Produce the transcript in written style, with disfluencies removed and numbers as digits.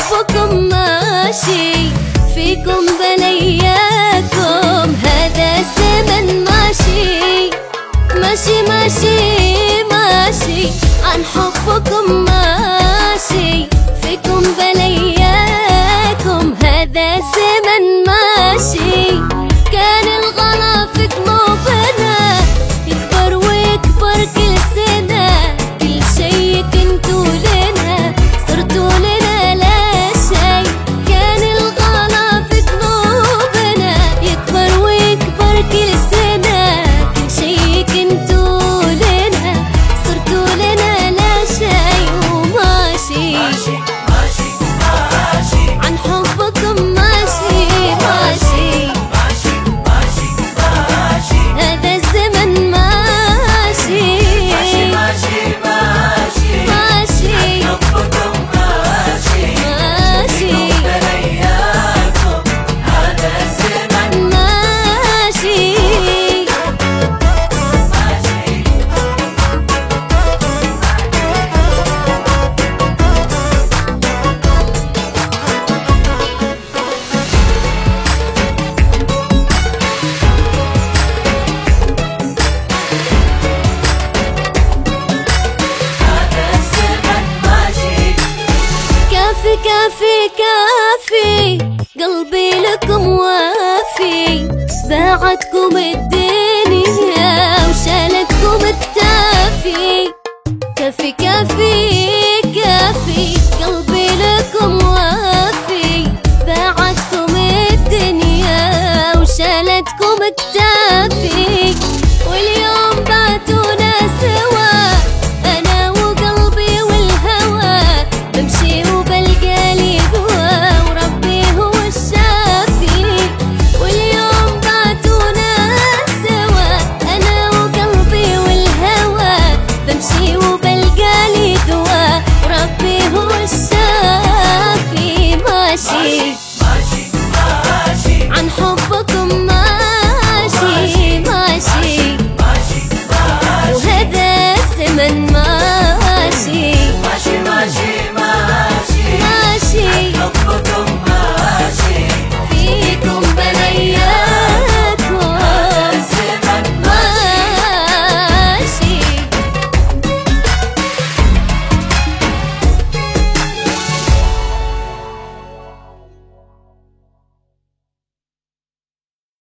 حبكم ماشي فيكم بلياكم، هذا الزمن ماشي ماشي ماشي ماشي، عن حبكم ماشي فيكم بلياكم، هذا الزمن ماشي. كان الغلا في قلوبنا يكبر ويكبر كل سنة، كل شي كنتوا لنا صرتوا لنا لا شي. كان الغلا في قلوبنا يكبر ويكبر كل سنة، كل شي كنتوا لنا صرتوا لنا لا شي. وماشي ماشي ماشي ماشي، عن حبكم ماشي ماشي ماشي ماشي ماشي، هذا الزمن ماشي ماشي ماشي ماشي ماشي، عن حبكم ماشي ماشي بلياكم، هذا الزمن ماشي ماشي. كافي كافي كافي، قلبي لكم وافي، باعتكم الدنيا وشالتكم التافي. كافي كافي كافي، قلبي لكم وافي، باعتكم الدنيا وشالتكم التافي. واليوم بعتونا سوا أنا وقلبي والهوى، بمشي وبلقى لي دوا وربي هو الشافي. واليوم بعتونا سوا أنا وقلبي والهوى، بمشي وبلقى لي دوا وربي هو الشافي. ماشي